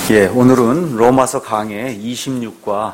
오늘은 로마서 강해 26과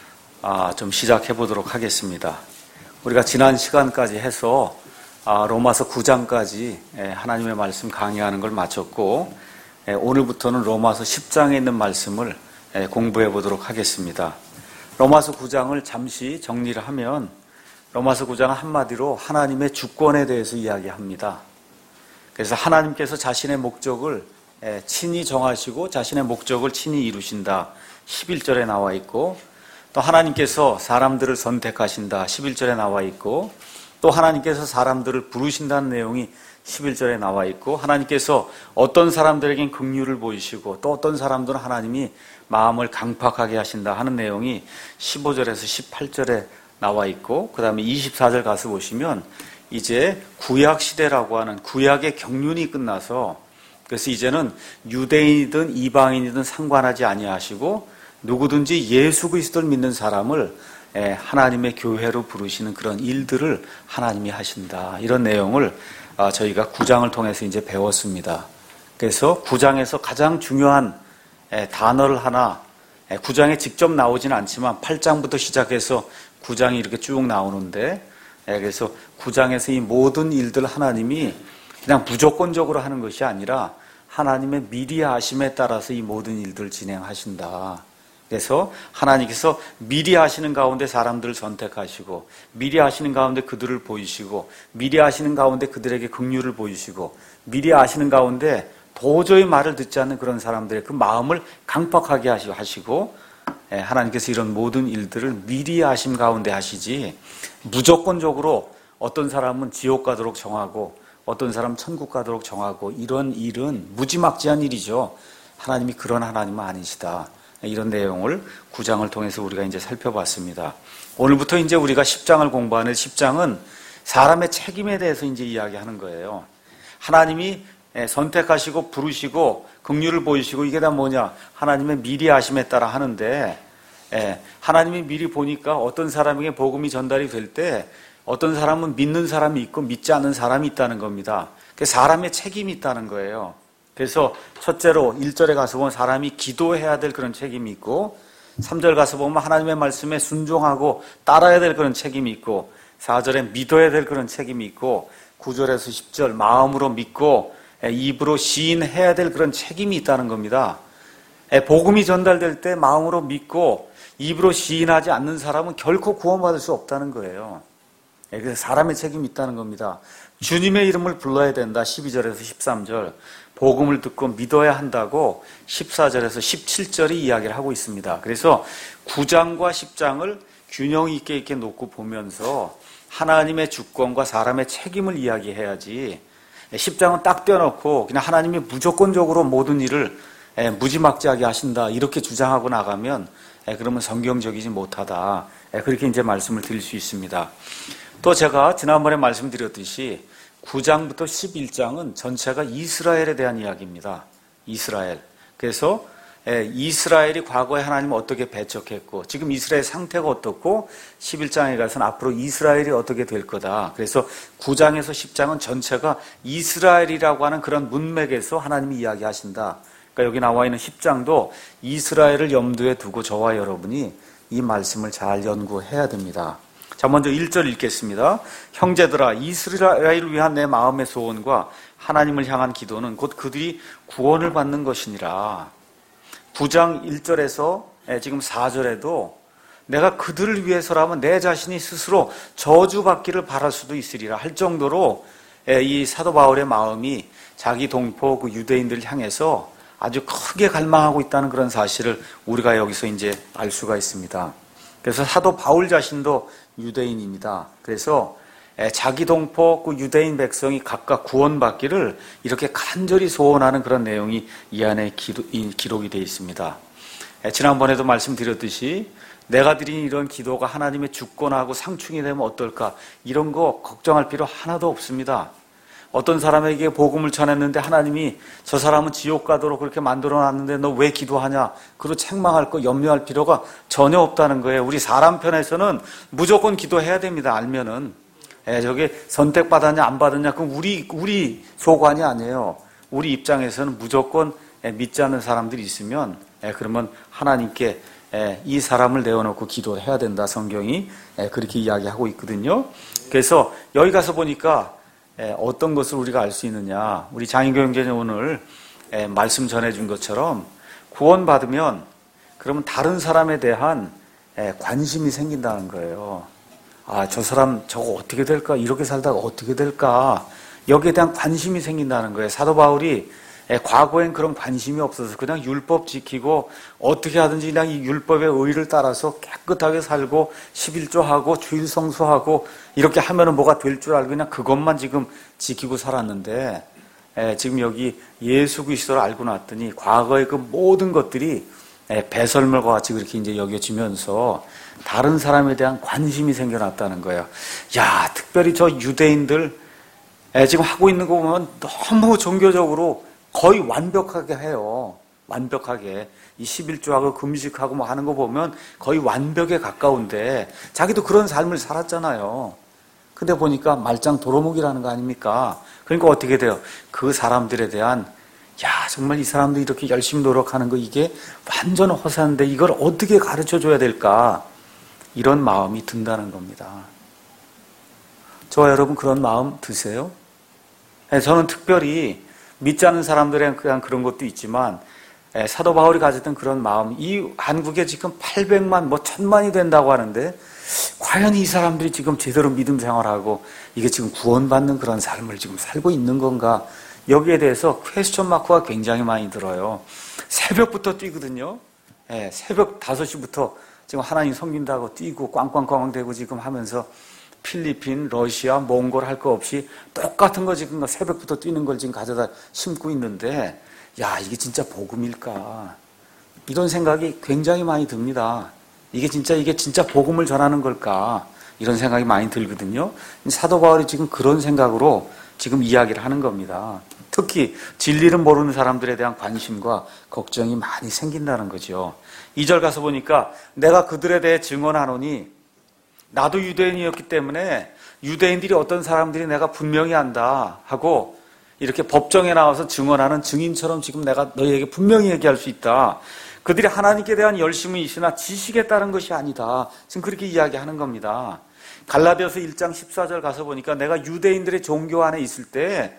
좀 시작해 보도록 하겠습니다. 우리가 지난 시간까지 해서 로마서 9장까지 하나님의 말씀 강의하는 걸 마쳤고, 오늘부터는 로마서 10장에 있는 말씀을 공부해 보도록 하겠습니다. 로마서 9장을 잠시 정리를 하면, 로마서 9장은 한마디로 하나님의 주권에 대해서 이야기합니다. 그래서 하나님께서 자신의 목적을 친히 정하시고 자신의 목적을 친히 이루신다, 11절에 나와 있고, 또 하나님께서 사람들을 선택하신다, 11절에 나와 있고, 또 하나님께서 사람들을 부르신다는 내용이 11절에 나와 있고, 하나님께서 어떤 사람들에겐 긍휼을 보이시고 또 어떤 사람들은 하나님이 마음을 강팍하게 하신다 하는 내용이 15절에서 18절에 나와 있고, 그 다음에 24절 가서 보시면 이제 구약 시대라고 하는 구약의 경륜이 끝나서, 그래서 이제는 유대인이든 이방인이든 상관하지 아니하시고 누구든지 예수 그리스도를 믿는 사람을 하나님의 교회로 부르시는 그런 일들을 하나님이 하신다, 이런 내용을 저희가 9장을 통해서 이제 배웠습니다. 그래서 9장에서 가장 중요한 단어를 하나, 9장에 직접 나오지는 않지만 8장부터 시작해서 9장이 이렇게 쭉 나오는데, 그래서 9장에서 이 모든 일들 하나님이 그냥 무조건적으로 하는 것이 아니라 하나님의 미리 아심에 따라서 이 모든 일들을 진행하신다. 그래서 하나님께서 미리 하시는 가운데 사람들을 선택하시고, 미리 하시는 가운데 그들을 보이시고, 미리 하시는 가운데 그들에게 긍휼을 보이시고, 미리 하시는 가운데 도저히 말을 듣지 않는 그런 사람들의 그 마음을 강팍하게 하시고, 하나님께서 이런 모든 일들을 미리 하심 가운데 하시지, 무조건적으로 어떤 사람은 지옥 가도록 정하고 어떤 사람 천국 가도록 정하고, 이런 일은 무지막지한 일이죠. 하나님이 그런 하나님은 아니시다, 이런 내용을 9장을 통해서 우리가 이제 살펴봤습니다. 오늘부터 이제 우리가 10장을 공부하는 10장은 사람의 책임에 대해서 이제 이야기하는 거예요. 하나님이 선택하시고 부르시고 긍휼을 보이시고, 이게 다 뭐냐? 하나님의 미리 아심에 따라 하는데, 하나님이 미리 보니까 어떤 사람에게 복음이 전달이 될 때 어떤 사람은 믿는 사람이 있고 믿지 않는 사람이 있다는 겁니다. 사람의 책임이 있다는 거예요. 그래서 첫째로 1절에 가서 보면 사람이 기도해야 될 그런 책임이 있고, 3절 가서 보면 하나님의 말씀에 순종하고 따라야 될 그런 책임이 있고, 4절에 믿어야 될 그런 책임이 있고, 9절에서 10절 마음으로 믿고 입으로 시인해야 될 그런 책임이 있다는 겁니다. 복음이 전달될 때 마음으로 믿고 입으로 시인하지 않는 사람은 결코 구원받을 수 없다는 거예요. 그래서 사람의 책임이 있다는 겁니다. 주님의 이름을 불러야 된다, 12절에서 13절. 복음을 듣고 믿어야 한다고 14절에서 17절이 이야기를 하고 있습니다. 그래서 9장과 10장을 균형 있게 이렇게 놓고 보면서 하나님의 주권과 사람의 책임을 이야기해야지, 10장은 딱 떼어놓고 그냥 하나님이 무조건적으로 모든 일을 무지막지하게 하신다, 이렇게 주장하고 나가면 그러면 성경적이지 못하다, 그렇게 이제 말씀을 드릴 수 있습니다. 또 제가 지난번에 말씀드렸듯이 9장부터 11장은 전체가 이스라엘에 대한 이야기입니다. 이스라엘. 그래서 이스라엘이 과거에 하나님을 어떻게 배척했고 지금 이스라엘 상태가 어떻고, 11장에 가서는 앞으로 이스라엘이 어떻게 될 거다. 그래서 9장에서 10장은 전체가 이스라엘이라고 하는 그런 문맥에서 하나님이 이야기하신다. 그러니까 여기 나와 있는 10장도 이스라엘을 염두에 두고 저와 여러분이 이 말씀을 잘 연구해야 됩니다. 자, 먼저 1절 읽겠습니다. 형제들아, 이스라엘을 위한 내 마음의 소원과 하나님을 향한 기도는 곧 그들이 구원을 받는 것이니라. 9장 1절에서 지금 4절에도 내가 그들을 위해서라면 내 자신이 스스로 저주받기를 바랄 수도 있으리라 할 정도로 이 사도 바울의 마음이 자기 동포 그 유대인들을 향해서 아주 크게 갈망하고 있다는 그런 사실을 우리가 여기서 이제 알 수가 있습니다. 그래서 사도 바울 자신도 유대인입니다. 그래서 자기 동포 그 유대인 백성이 각각 구원받기를 이렇게 간절히 소원하는 그런 내용이 이 안에 기록이 되어 있습니다. 지난번에도 말씀드렸듯이 내가 드린 이런 기도가 하나님의 주권하고 상충이 되면 어떨까, 이런 거 걱정할 필요 하나도 없습니다. 어떤 사람에게 복음을 전했는데 하나님이 저 사람은 지옥 가도록 그렇게 만들어놨는데 너 왜 기도하냐, 그리고 책망할 거 염려할 필요가 전혀 없다는 거예요. 우리 사람 편에서는 무조건 기도해야 됩니다. 알면은 저게 선택받았냐 안 받았냐 그건 우리 소관이 아니에요. 우리 입장에서는 무조건 믿지 않는 사람들이 있으면 그러면 하나님께 이 사람을 내어놓고 기도해야 된다. 성경이 그렇게 이야기하고 있거든요. 그래서 여기 가서 보니까 어떤 것을 우리가 알 수 있느냐. 우리 장인교형제는 오늘 말씀 전해준 것처럼 구원받으면 그러면 다른 사람에 대한 관심이 생긴다는 거예요. 아, 저 사람 저거 어떻게 될까? 이렇게 살다가 어떻게 될까? 여기에 대한 관심이 생긴다는 거예요. 사도 바울이 과거엔 그런 관심이 없어서 그냥 율법 지키고 어떻게 하든지 그냥 이 율법의 의를 따라서 깨끗하게 살고 11조하고 주일 성수하고 이렇게 하면은 뭐가 될 줄 알고 그냥 그것만 지금 지키고 살았는데 지금 여기 예수 그리스도를 알고 났더니 과거의 그 모든 것들이 배설물과 같이 그렇게 이제 여겨지면서 다른 사람에 대한 관심이 생겨났다는 거예요. 야, 특별히 저 유대인들 지금 하고 있는 거 보면 너무 종교적으로 거의 완벽하게 해요. 완벽하게. 이 11조하고 금식하고 뭐 하는 거 보면 거의 완벽에 가까운데 자기도 그런 삶을 살았잖아요. 근데 보니까 말짱 도루묵이라는 거 아닙니까? 그러니까 어떻게 돼요? 그 사람들에 대한 야, 정말 이 사람들이 이렇게 열심히 노력하는 거 이게 완전 허사인데 이걸 어떻게 가르쳐 줘야 될까? 이런 마음이 든다는 겁니다. 저와 여러분 그런 마음 드세요? 저는 특별히 믿지 않는 사람들에 대한 그런 것도 있지만 사도 바울이 가졌던 그런 마음, 이 한국에 지금 800만, 뭐 1000만이 된다고 하는데 과연 이 사람들이 지금 제대로 믿음 생활하고 이게 지금 구원받는 그런 삶을 지금 살고 있는 건가? 여기에 대해서 퀘스천 마크가 굉장히 많이 들어요. 새벽부터 뛰거든요. 새벽 5시부터 지금 하나님 섬긴다고 뛰고 꽝꽝꽝 대고 지금 하면서 필리핀, 러시아, 몽골 할 거 없이 똑같은 거 지금 새벽부터 뛰는 걸 지금 가져다 심고 있는데 야, 이게 진짜 복음일까? 이런 생각이 굉장히 많이 듭니다. 이게 진짜 복음을 전하는 걸까? 이런 생각이 많이 들거든요. 사도 바울이 지금 그런 생각으로 지금 이야기를 하는 겁니다. 특히 진리를 모르는 사람들에 대한 관심과 걱정이 많이 생긴다는 거죠. 2절 가서 보니까 내가 그들에 대해 증언하노니 나도 유대인이었기 때문에 유대인들이 어떤 사람들이 내가 분명히 안다 하고 이렇게 법정에 나와서 증언하는 증인처럼 지금 내가 너희에게 분명히 얘기할 수 있다. 그들이 하나님께 대한 열심이 있으나 지식에 따른 것이 아니다. 지금 그렇게 이야기하는 겁니다. 갈라디아서 1장 14절 가서 보니까 내가 유대인들의 종교 안에 있을 때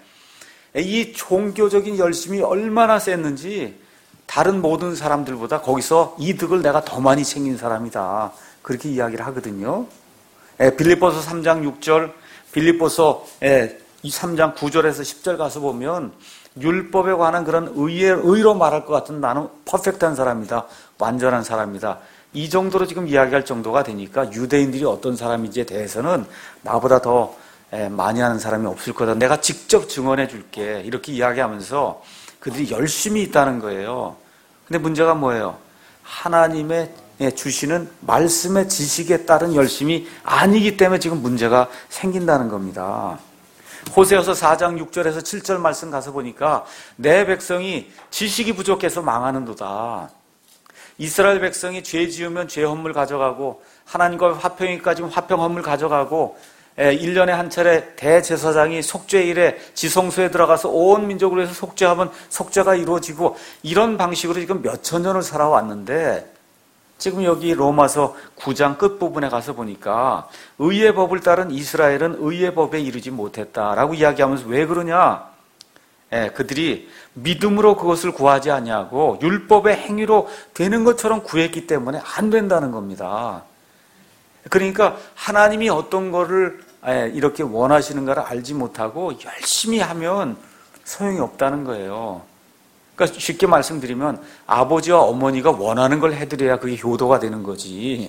이 종교적인 열심이 얼마나 셌는지 다른 모든 사람들보다 거기서 이득을 내가 더 많이 챙긴 사람이다. 그렇게 이야기를 하거든요. 빌립보서 3장 6절, 빌립보서 3장 9절에서 10절 가서 보면 율법에 관한 그런 의로 말할 것 같은 나는 퍼펙트한 사람이다. 완전한 사람이다. 이 정도로 지금 이야기할 정도가 되니까 유대인들이 어떤 사람인지에 대해서는 나보다 더 많이 하는 사람이 없을 거다. 내가 직접 증언해 줄게. 이렇게 이야기하면서 그들이 열심히 있다는 거예요. 근데 문제가 뭐예요? 하나님의 주시는 말씀의 지식에 따른 열심이 아니기 때문에 지금 문제가 생긴다는 겁니다. 호세아서 4장 6절에서 7절 말씀 가서 보니까 내 백성이 지식이 부족해서 망하는도다. 이스라엘 백성이 죄 지으면 죄 헌물 가져가고 하나님과 화평일까지 화평 헌물 가져가고 1년에 한 차례 대제사장이 속죄일에 지성소에 들어가서 온 민족을 위해서 속죄하면 속죄가 이루어지고 이런 방식으로 지금 몇천 년을 살아왔는데 지금 여기 로마서 9장 끝부분에 가서 보니까 의의 법을 따른 이스라엘은 의의 법에 이르지 못했다라고 이야기하면서 왜 그러냐? 그들이 믿음으로 그것을 구하지 아니하고 율법의 행위로 되는 것처럼 구했기 때문에 안 된다는 겁니다. 그러니까 하나님이 어떤 거를 이렇게 원하시는가를 알지 못하고 열심히 하면 소용이 없다는 거예요. 그러니까 쉽게 말씀드리면 아버지와 어머니가 원하는 걸 해드려야 그게 효도가 되는 거지.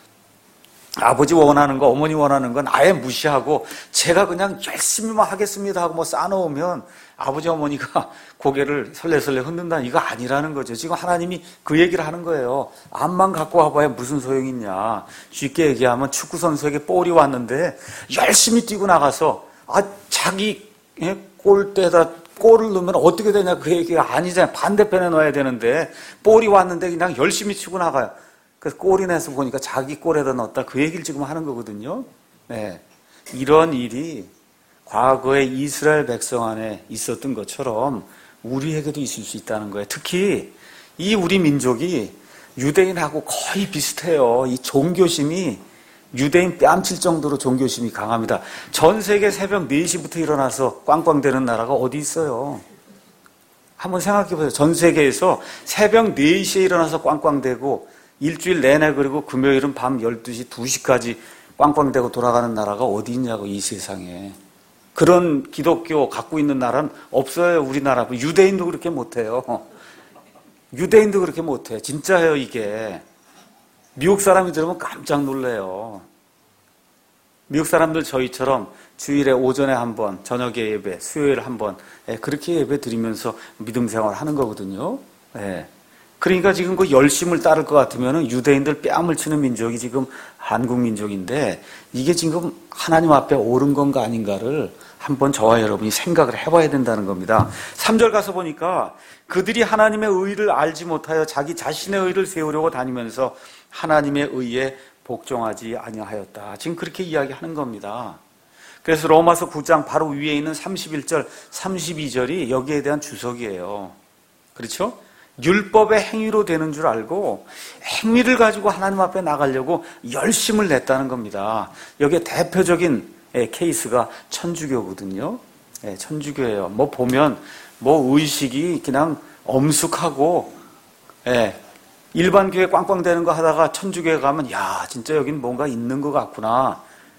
아버지 원하는 거, 어머니 원하는 건 아예 무시하고 제가 그냥 열심히만 하겠습니다 하고 뭐 싸놓으면 아버지 어머니가 고개를 설레설레 흔든다는 이거 아니라는 거죠. 지금 하나님이 그 얘기를 하는 거예요. 암만 갖고 와봐야 무슨 소용이 있냐. 쉽게 얘기하면 축구선수에게 볼이 왔는데 열심히 뛰고 나가서 자기 골대에다 골을 넣으면 어떻게 되냐 그 얘기가 아니잖아요. 반대편에 넣어야 되는데 볼이 왔는데 그냥 열심히 치고 나가요. 그래서 골이 내서 보니까 자기 골에다 넣었다. 그 얘기를 지금 하는 거거든요. 네. 이런 일이 과거에 이스라엘 백성 안에 있었던 것처럼 우리에게도 있을 수 있다는 거예요. 특히 이 우리 민족이 유대인하고 거의 비슷해요. 이 종교심이 유대인 뺨칠 정도로 종교심이 강합니다. 전 세계 새벽 4시부터 일어나서 꽝꽝대는 나라가 어디 있어요? 한번 생각해 보세요. 전 세계에서 새벽 4시에 일어나서 꽝꽝대고 일주일 내내 그리고 금요일은 밤 12시, 2시까지 꽝꽝대고 돌아가는 나라가 어디 있냐고 이 세상에. 그런 기독교 갖고 있는 나라는 없어요. 우리나라. 유대인도 그렇게 못해요. 유대인도 그렇게 못해. 진짜예요 이게. 미국 사람이 들으면 깜짝 놀래요. 미국 사람들 저희처럼 주일에 오전에 한 번, 저녁에 예배, 수요일에 한 번 그렇게 예배 드리면서 믿음 생활을 하는 거거든요. 그러니까 지금 그 열심을 따를 것 같으면 유대인들 뺨을 치는 민족이 지금 한국 민족인데 이게 지금 하나님 앞에 옳은 건가 아닌가를 한번 저와 여러분이 생각을 해봐야 된다는 겁니다. 3절 가서 보니까 그들이 하나님의 의를 알지 못하여 자기 자신의 의를 세우려고 다니면서 하나님의 의에 복종하지 아니하였다. 지금 그렇게 이야기하는 겁니다. 그래서 로마서 9장 바로 위에 있는 31절, 32절이 여기에 대한 주석이에요. 그렇죠? 율법의 행위로 되는 줄 알고 행위를 가지고 하나님 앞에 나가려고 열심을 냈다는 겁니다. 여기에 대표적인 케이스가 천주교거든요. 천주교예요. 뭐 보면 뭐 의식이 그냥 엄숙하고 일반 교회 꽝꽝대는 거 하다가 천주교에 가면 야 진짜 여긴 뭔가 있는 것 같구나.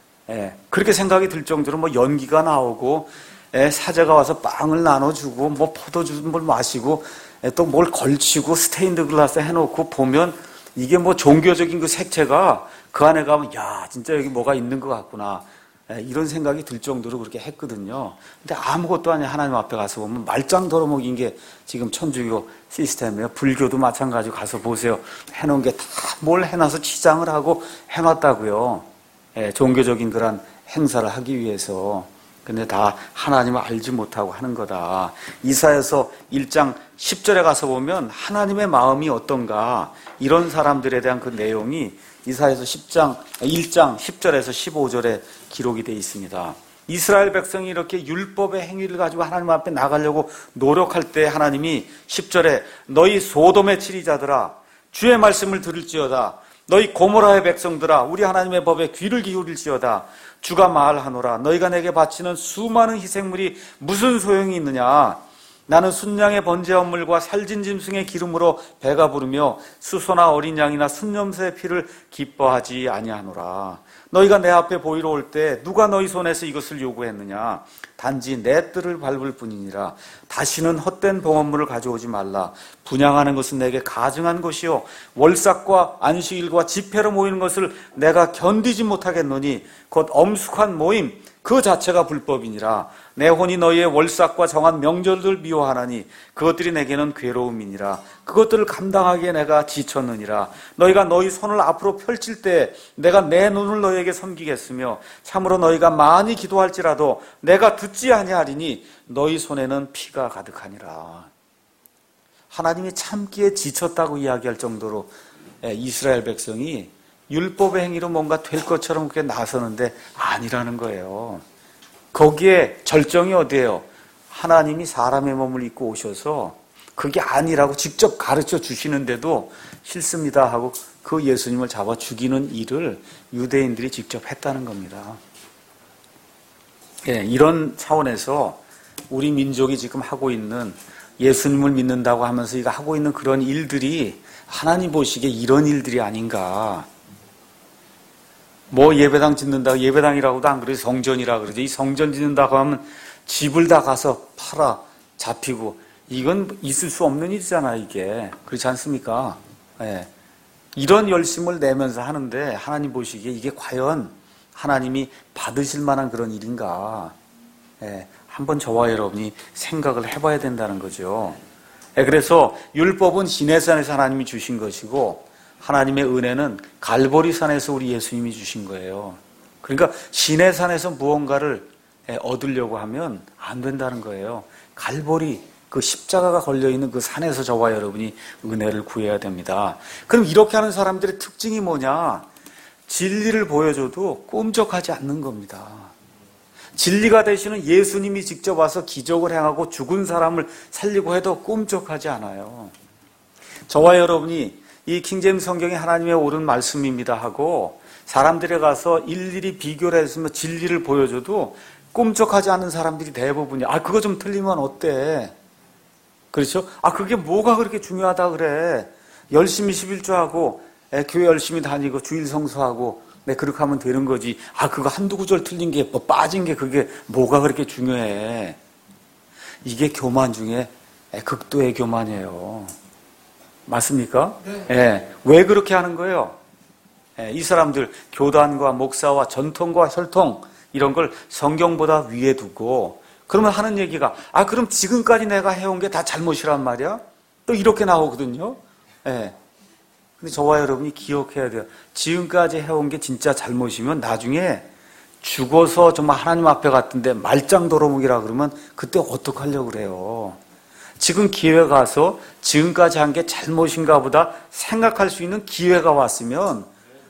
그렇게 생각이 들 정도로 뭐 연기가 나오고 사제가 와서 빵을 나눠주고 뭐 포도주 물 마시고 또 뭘 걸치고 스테인드 글라스 해놓고 보면 이게 뭐 종교적인 그 색채가 그 안에 가면 야 진짜 여기 뭐가 있는 것 같구나. 이런 생각이 들 정도로 그렇게 했거든요. 근데 아무것도 아니야. 하나님 앞에 가서 보면 말짱 덜어먹인 게 지금 천주교 시스템이에요. 불교도 마찬가지로 가서 보세요. 해놓은 게 다 뭘 해놔서 치장을 하고 해놨다고요. 종교적인 그런 행사를 하기 위해서. 근데 다 하나님을 알지 못하고 하는 거다. 이사야서 1장 10절에 가서 보면 하나님의 마음이 어떤가 이런 사람들에 대한 그 내용이 이사야서 1장 10절에서 15절에 기록이 되어 있습니다. 이스라엘 백성이 이렇게 율법의 행위를 가지고 하나님 앞에 나가려고 노력할 때 하나님이 10절에 너희 소돔의 치리자들아 주의 말씀을 들을지어다. 너희 고모라의 백성들아 우리 하나님의 법에 귀를 기울일지어다. 주가 말하노라 너희가 내게 바치는 수많은 희생물이 무슨 소용이 있느냐. 나는 순양의 번제한 물과 살진 짐승의 기름으로 배가 부르며 수소나 어린 양이나 순염소의 피를 기뻐하지 아니하노라. 너희가 내 앞에 보이러 올 때 누가 너희 손에서 이것을 요구했느냐. 단지 내 뜰을 밟을 뿐이니라. 다시는 헛된 봉헌물을 가져오지 말라. 분향하는 것은 내게 가증한 것이요 월삭과 안식일과 집회로 모이는 것을 내가 견디지 못하겠노니 곧 엄숙한 모임 그 자체가 불법이니라. 내 혼이 너희의 월삭과 정한 명절들 미워하나니 그것들이 내게는 괴로움이니라. 그것들을 감당하기에 내가 지쳤느니라. 너희가 너희 손을 앞으로 펼칠 때 내가 내 눈을 너희에게 섬기겠으며 참으로 너희가 많이 기도할지라도 내가 듣지 아니하리니 너희 손에는 피가 가득하니라. 하나님이 참기에 지쳤다고 이야기할 정도로 이스라엘 백성이 율법의 행위로 뭔가 될 것처럼 그렇게 나서는데 아니라는 거예요. 거기에 절정이 어디예요? 하나님이 사람의 몸을 입고 오셔서 그게 아니라고 직접 가르쳐 주시는데도 싫습니다 하고 그 예수님을 잡아 죽이는 일을 유대인들이 직접 했다는 겁니다. 이런 차원에서 우리 민족이 지금 하고 있는 예수님을 믿는다고 하면서 이거 하고 있는 그런 일들이 하나님 보시기에 이런 일들이 아닌가. 뭐 예배당 짓는다고 예배당이라고도 안 그러지 성전이라 그러지. 이 성전 짓는다고 하면 집을 다 가서 팔아 잡히고 이건 있을 수 없는 일이잖아 이게. 그렇지 않습니까? 이런 열심을 내면서 하는데 하나님 보시기에 이게 과연 하나님이 받으실 만한 그런 일인가. 한번 저와 여러분이 생각을 해봐야 된다는 거죠. 그래서 율법은 시내산에서 하나님이 주신 것이고 하나님의 은혜는 갈보리산에서 우리 예수님이 주신 거예요. 그러니까 시내산에서 무언가를 얻으려고 하면 안 된다는 거예요. 갈보리 그 십자가가 걸려있는 그 산에서 저와 여러분이 은혜를 구해야 됩니다. 그럼 이렇게 하는 사람들의 특징이 뭐냐? 진리를 보여줘도 꿈쩍하지 않는 겁니다. 진리가 되시는 예수님이 직접 와서 기적을 행하고 죽은 사람을 살리고 해도 꿈쩍하지 않아요. 저와 여러분이 이 킹제임스 성경이 하나님의 옳은 말씀입니다 하고 사람들에 가서 일일이 비교를 했으면 진리를 보여줘도 꿈쩍하지 않는 사람들이 대부분이야. 그거 좀 틀리면 어때? 그렇죠? 그게 뭐가 그렇게 중요하다 그래? 열심히 11조하고 교회 열심히 다니고 주일 성수하고 그렇게 하면 되는 거지. 그거 한두 구절 틀린 게 빠진 게 그게 뭐가 그렇게 중요해? 이게 교만 중에 극도의 교만이에요. 맞습니까? 네. 왜 그렇게 하는 거예요? 이 사람들 교단과 목사와 전통과 혈통 이런 걸 성경보다 위에 두고 그러면 하는 얘기가 그럼 지금까지 내가 해온 게 다 잘못이란 말이야? 또 이렇게 나오거든요. 근데 저와 여러분이 기억해야 돼요. 지금까지 해온 게 진짜 잘못이면 나중에 죽어서 정말 하나님 앞에 갔던데 말짱 도루묵이라 그러면 그때 어떡하려고 그래요? 지금 기회가 와서 지금까지 한 게 잘못인가 보다 생각할 수 있는 기회가 왔으면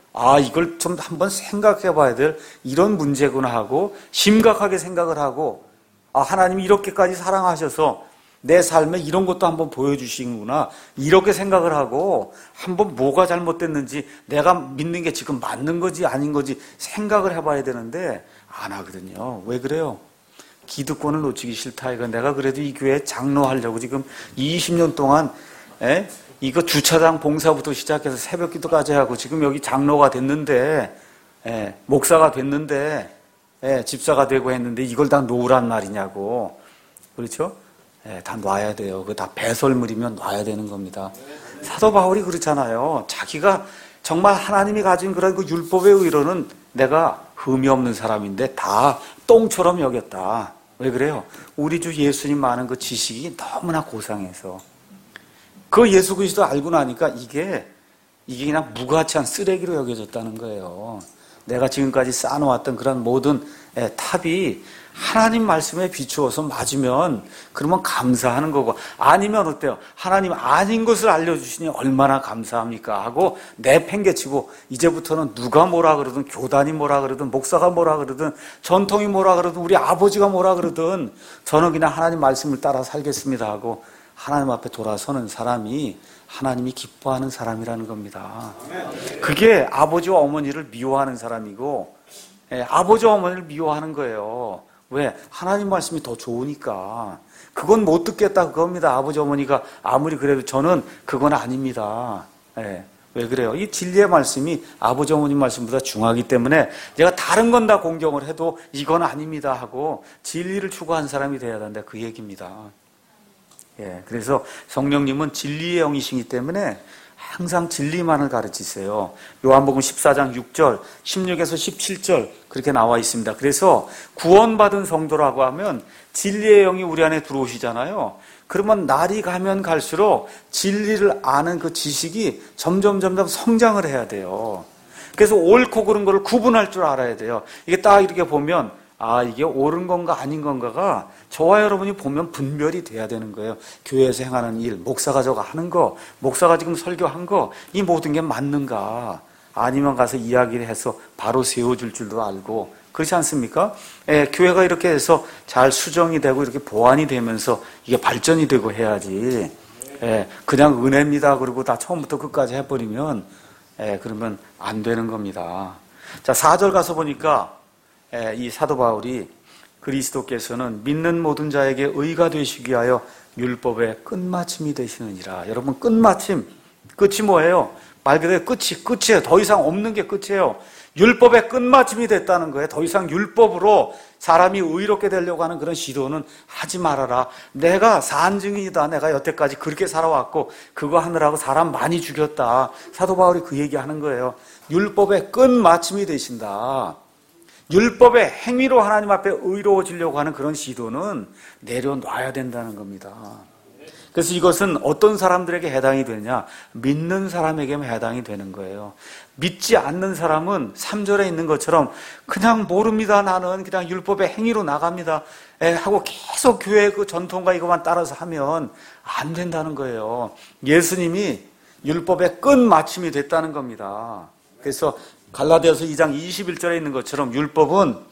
이걸 좀 한번 생각해 봐야 될 이런 문제구나 하고 심각하게 생각을 하고 하나님이 이렇게까지 사랑하셔서 내 삶에 이런 것도 한번 보여주시는구나 이렇게 생각을 하고 한번 뭐가 잘못됐는지 내가 믿는 게 지금 맞는 거지 아닌 거지 생각을 해봐야 되는데 안 하거든요. 왜 그래요? 기득권을 놓치기 싫다. 이거 내가 그래도 이 교회 장로하려고 지금 20년 동안 이거 주차장 봉사부터 시작해서 새벽 기도까지 하고 지금 여기 장로가 됐는데 목사가 됐는데 집사가 되고 했는데 이걸 다 놓으란 말이냐고. 그렇죠? 다 놔야 돼요. 그거 다 배설물이면 놔야 되는 겁니다. 사도 바울이 그렇잖아요. 자기가 정말 하나님이 가진 그런 그 율법의 의로는 내가 흠이 없는 사람인데 다 똥처럼 여겼다. 왜 그래요? 우리 주 예수님 많은 그 지식이 너무나 고상해서 그 예수 그리스도 알고 나니까 이게 그냥 무가치한 쓰레기로 여겨졌다는 거예요. 내가 지금까지 쌓아놓았던 그런 모든 탑이 하나님 말씀에 비추어서 맞으면 그러면 감사하는 거고 아니면 어때요? 하나님 아닌 것을 알려주시니 얼마나 감사합니까? 하고 내팽개치고 이제부터는 누가 뭐라 그러든 교단이 뭐라 그러든 목사가 뭐라 그러든 전통이 뭐라 그러든 우리 아버지가 뭐라 그러든 저는 그냥 하나님 말씀을 따라 살겠습니다 하고 하나님 앞에 돌아서는 사람이 하나님이 기뻐하는 사람이라는 겁니다. 그게 아버지와 어머니를 미워하는 사람이고 아버지와 어머니를 미워하는 거예요. 왜? 하나님 말씀이 더 좋으니까. 그건 못 듣겠다 그겁니다. 아버지 어머니가 아무리 그래도 저는 그건 아닙니다. 왜 그래요? 이 진리의 말씀이 아버지 어머니 말씀보다 중하기 때문에 제가 다른 건 다 공경을 해도 이건 아닙니다 하고 진리를 추구하는 사람이 돼야 된다 그 얘기입니다. 그래서 성령님은 진리의 영이시기 때문에 항상 진리만을 가르치세요. 요한복음 14장 6절, 16에서 17절 그렇게 나와 있습니다. 그래서 구원받은 성도라고 하면 진리의 영이 우리 안에 들어오시잖아요. 그러면 날이 가면 갈수록 진리를 아는 그 지식이 점점 성장을 해야 돼요. 그래서 옳고 그른 거를 구분할 줄 알아야 돼요. 이게 딱 이렇게 보면 이게 옳은 건가 아닌 건가가 저와 여러분이 보면 분별이 돼야 되는 거예요. 교회에서 행하는 일, 목사가 저거 하는 거, 목사가 지금 설교한 거, 이 모든 게 맞는가? 아니면 가서 이야기를 해서 바로 세워줄 줄도 알고 그렇지 않습니까? 교회가 이렇게 해서 잘 수정이 되고 이렇게 보완이 되면서 이게 발전이 되고 해야지. 그냥 은혜입니다. 그리고 다 처음부터 끝까지 해버리면 그러면 안 되는 겁니다. 자, 4절 가서 보니까 이 사도 바울이 그리스도께서는 믿는 모든 자에게 의가 되시기 위하여 율법의 끝마침이 되시느니라. 여러분 끝마침, 끝이 뭐예요? 말 그대로 끝이에요. 더 이상 없는 게 끝이에요. 율법의 끝마침이 됐다는 거예요. 더 이상 율법으로 사람이 의롭게 되려고 하는 그런 시도는 하지 말아라. 내가 산증인이다. 내가 여태까지 그렇게 살아왔고 그거 하느라고 사람 많이 죽였다. 사도 바울이 그 얘기하는 거예요. 율법의 끝마침이 되신다. 율법의 행위로 하나님 앞에 의로워지려고 하는 그런 시도는 내려놔야 된다는 겁니다. 그래서 이것은 어떤 사람들에게 해당이 되느냐? 믿는 사람에게만 해당이 되는 거예요. 믿지 않는 사람은 3절에 있는 것처럼 그냥 모릅니다. 나는 그냥 율법의 행위로 나갑니다. 하고 계속 교회 그 전통과 이것만 따라서 하면 안 된다는 거예요. 예수님이 율법의 끝마침이 됐다는 겁니다. 그래서 갈라디아서 2장 21절에 있는 것처럼 율법은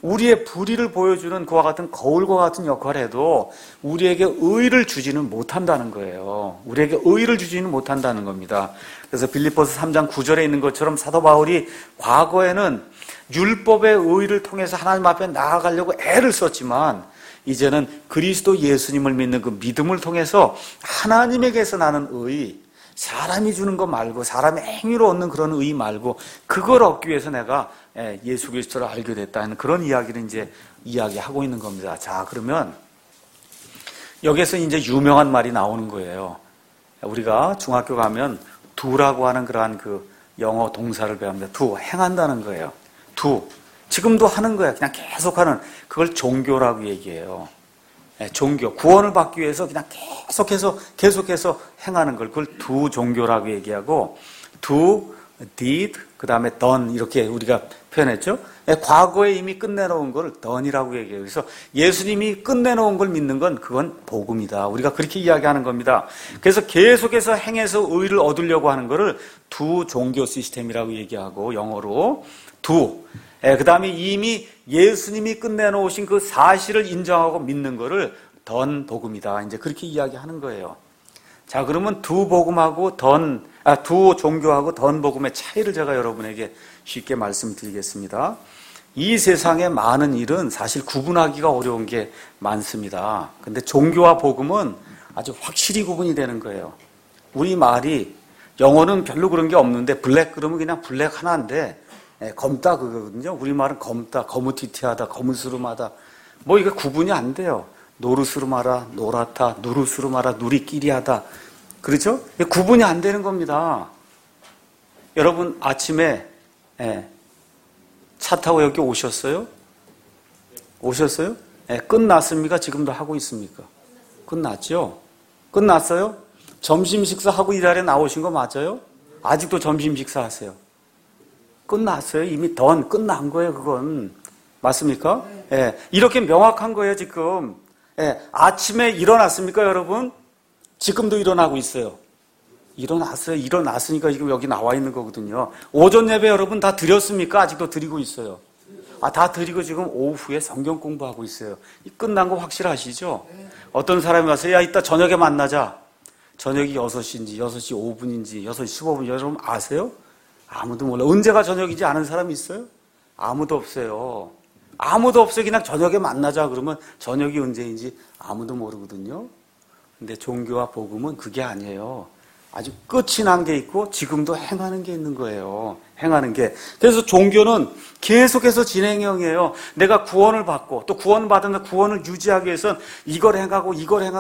우리의 불의를 보여주는 그와 같은 거울과 같은 역할을 해도 우리에게 의를 주지는 못한다는 거예요. 우리에게 의를 주지는 못한다는 겁니다. 그래서 빌립보서 3장 9절에 있는 것처럼 사도 바울이 과거에는 율법의 의를 통해서 하나님 앞에 나아가려고 애를 썼지만 이제는 그리스도 예수님을 믿는 그 믿음을 통해서 하나님에게서 나는 의, 사람이 주는 것 말고 사람의 행위로 얻는 그런 의 말고 그걸 얻기 위해서 내가 예수 그리스도를 알게 됐다는 그런 이야기를 이제 이야기하고 있는 겁니다. 자, 그러면 여기서 이제 유명한 말이 나오는 거예요. 우리가 중학교 가면 do라고 하는 그러한 그 영어 동사를 배웁니다. do, 행한다는 거예요. do. 지금도 하는 거야. 그냥 계속하는 그걸 종교라고 얘기해요. 종교, 구원을 받기 위해서 그냥 계속해서 행하는 걸 그걸 do 종교라고 얘기하고 do, did, 그 다음에 done 이렇게 우리가 표현했죠. 과거에 이미 끝내놓은 걸 done이라고 얘기해요. 그래서 예수님이 끝내놓은 걸 믿는 건 그건 복음이다. 우리가 그렇게 이야기하는 겁니다. 그래서 계속해서 행해서 의를 얻으려고 하는 거를 do 종교 시스템이라고 얘기하고 영어로 do. 그 다음에 이미 예수님이 끝내놓으신 그 사실을 인정하고 믿는 거를 던 복음이다. 이제 그렇게 이야기하는 거예요. 자, 그러면 두 복음하고 두 종교하고 던 복음의 차이를 제가 여러분에게 쉽게 말씀드리겠습니다. 이 세상에 많은 일은 사실 구분하기가 어려운 게 많습니다. 근데 종교와 복음은 아주 확실히 구분이 되는 거예요. 우리 말이 영어는 별로 그런 게 없는데 블랙 그러면 그냥 블랙 하나인데 검다 그거거든요. 우리말은 검다, 거무튀튀하다, 거무스름하다. 뭐 이게 구분이 안 돼요. 노르스름하다, 노랗다, 누르스름하다, 누리끼리하다. 그렇죠? 구분이 안 되는 겁니다. 여러분 아침에 차 타고 여기 오셨어요? 오셨어요? 끝났습니까? 지금도 하고 있습니까? 끝났죠? 끝났어요? 점심 식사하고 이 자리에 나오신 거 맞아요? 아직도 점심 식사하세요? 끝났어요. 이미 끝난 거예요. 그건. 맞습니까? 이렇게 명확한 거예요. 지금. 아침에 일어났습니까 여러분? 지금도 일어나고 있어요. 일어났어요. 일어났으니까 지금 여기 나와 있는 거거든요. 오전 예배 여러분 다 드렸습니까? 아직도 드리고 있어요. 다 드리고 지금 오후에 성경 공부하고 있어요. 끝난 거 확실하시죠? 어떤 사람이 와서 야 이따 저녁에 만나자. 저녁이 6시인지 6시 5분인지 6시 15분인지 여러분 아세요? 아무도 몰라. 언제가 저녁이지 아는 사람이 있어요? 아무도 없어요. 아무도 없어요. 그냥 저녁에 만나자 그러면 저녁이 언제인지 아무도 모르거든요. 근데 종교와 복음은 그게 아니에요. 아주 끝이 난 게 있고 지금도 행하는 게 있는 거예요. 행하는 게. 그래서 종교는 계속해서 진행형이에요. 내가 구원을 받고 또 구원받은 구원을 유지하기 위해서는 이걸 행하고